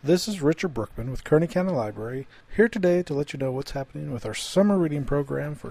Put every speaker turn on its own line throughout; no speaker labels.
This is Richard Brookman with Kearney County Library, here today to let you know what's happening with our summer reading program for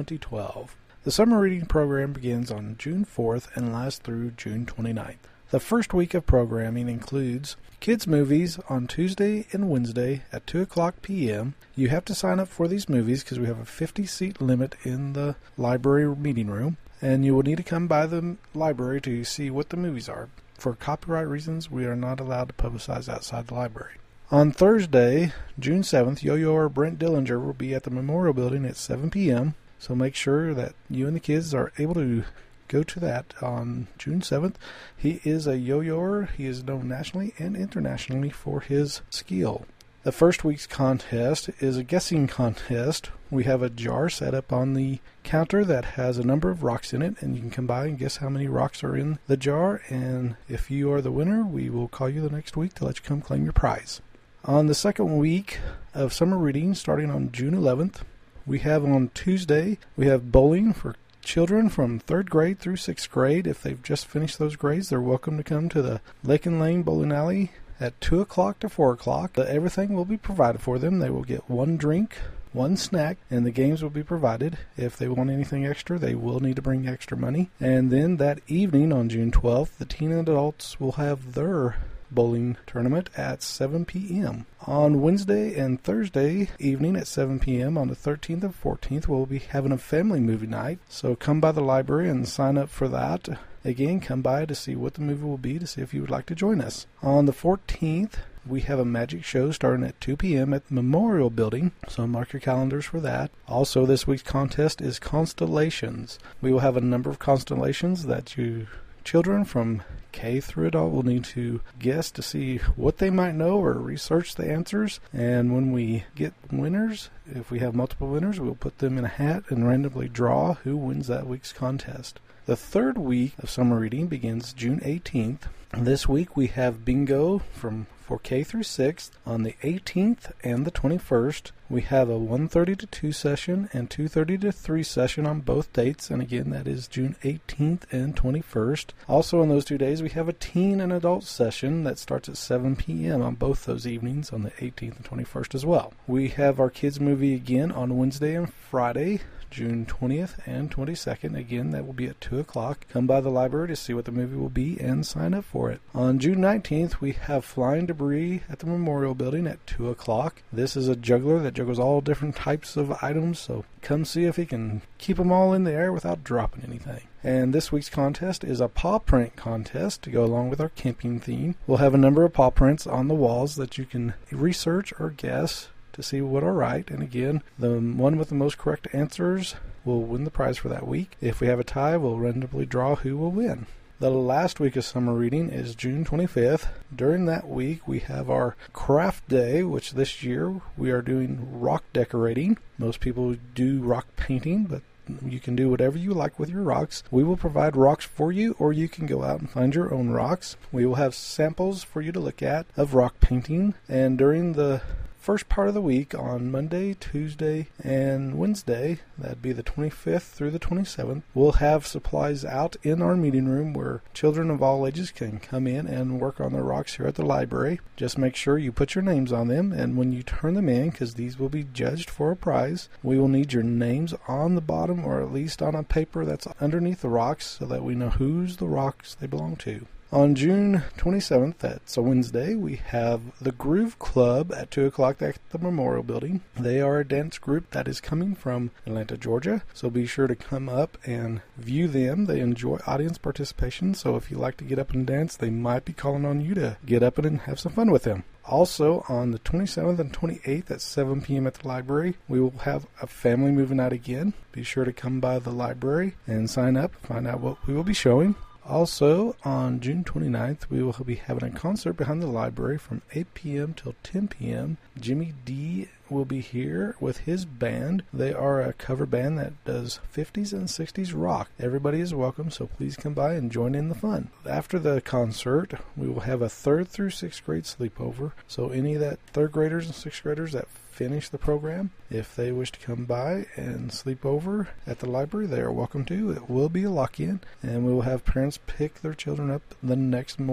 2012. The summer reading program begins on June 4th and lasts through June 29th. The first week of programming includes kids' movies on Tuesday and Wednesday at 2 o'clock p.m. You have to sign up for these movies because we have a 50-seat limit in the library meeting room, and you will need to come by the library to see what the movies are. For copyright reasons, we are not allowed to publicize outside the library. On Thursday, June 7th, Yo-Yoer Brent Dillinger will be at the Memorial Building at 7 p.m., so make sure that you and the kids are able to go to that on June 7th. He is a yo-yoer. He is known nationally and internationally for his skill. The first week's contest is a guessing contest. We have a jar set up on the counter that has a number of rocks in it, and you can come by and guess how many rocks are in the jar, and if you are the winner, we will call you the next week to let you come claim your prize. On the second week of summer reading, starting on June 11th, we have on Tuesday, we have bowling for children from 3rd grade through 6th grade. If they've just finished those grades, they're welcome to come to the Lake and Lane Bowling Alley at 2 o'clock to 4 o'clock. Everything will be provided for them. They will get one drink, one snack, and the games will be provided. If they want anything extra, they will need to bring extra money. And then that evening on June 12th, the teen and adults will have their bowling tournament at 7 p.m. On Wednesday and Thursday evening at 7 p.m. on the 13th and 14th, we'll be having a family movie night. So come by the library and sign up for that. Again, come by to see what the movie will be, to see if you would like to join us. On the 14th, we have a magic show starting at 2 p.m. at the Memorial Building, so mark your calendars for that. Also, this week's contest is constellations. We will have a number of constellations that children from K through adult will need to guess to see what they might know or research the answers. And when we get winners, if we have multiple winners, we'll put them in a hat and randomly draw who wins that week's contest. The third week of summer reading begins June 18th. This week we have bingo for K through 6th on the 18th and the 21st. We have a 1:30 to 2 session and 2:30 to 3 session on both dates, and again that is June 18th and 21st. Also on those 2 days we have a teen and adult session that starts at 7 p.m. on both those evenings on the 18th and 21st as well. We have our kids movie again on Wednesday and Friday, June 20th and 22nd. Again, that will be at 2 o'clock. Come by the library to see what the movie will be and sign up for it. On June 19th, we have Flying Debris at the Memorial Building at 2 o'clock. This is a juggler that juggles all different types of items, so come see if he can keep them all in the air without dropping anything. And this week's contest is a paw print contest to go along with our camping theme. We'll have a number of paw prints on the walls that you can research or guess to see what are right. And again, the one with the most correct answers will win the prize for that week. If we have a tie, we'll randomly draw who will win. The last week of summer reading is June 25th. During that week, we have our craft day, which this year we are doing rock decorating. Most people do rock painting, but you can do whatever you like with your rocks. We will provide rocks for you, or you can go out and find your own rocks. We will have samples for you to look at of rock painting, and during the first part of the week on Monday, Tuesday, and Wednesday, that'd be the 25th through the 27th, we'll have supplies out in our meeting room where children of all ages can come in and work on their rocks here at the library. Just make sure you put your names on them, and when you turn them in, because these will be judged for a prize, we will need your names on the bottom or at least on a paper that's underneath the rocks so that we know whose the rocks they belong to. On June 27th, that's a Wednesday, we have the Groove Club at 2 o'clock at the Memorial Building. They are a dance group that is coming from Atlanta, Georgia, so be sure to come up and view them. They enjoy audience participation, so if you like to get up and dance, they might be calling on you to get up and have some fun with them. Also, on the 27th and 28th at 7 p.m. at the library, we will have a family movie night again. Be sure to come by the library and sign up, find out what we will be showing. Also, on June 29th, we will be having a concert behind the library from 8 p.m. till 10 p.m. Jimmy D will be here with his band. They are a cover band that does 50s and 60s rock. Everybody is welcome, so please come by and join in the fun. After the concert, we will have a 3rd through 6th grade sleepover. So any of that 3rd graders and 6th graders that finish the program, if they wish to come by and sleep over at the library, they are welcome to. It will be a lock-in, and we will have parents pick their children up the next morning.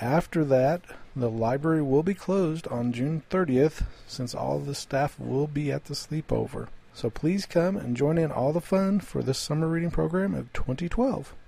After that, the library will be closed on June 30th since all of the staff will be at the sleepover. So please come and join in all the fun for this summer reading program of 2012.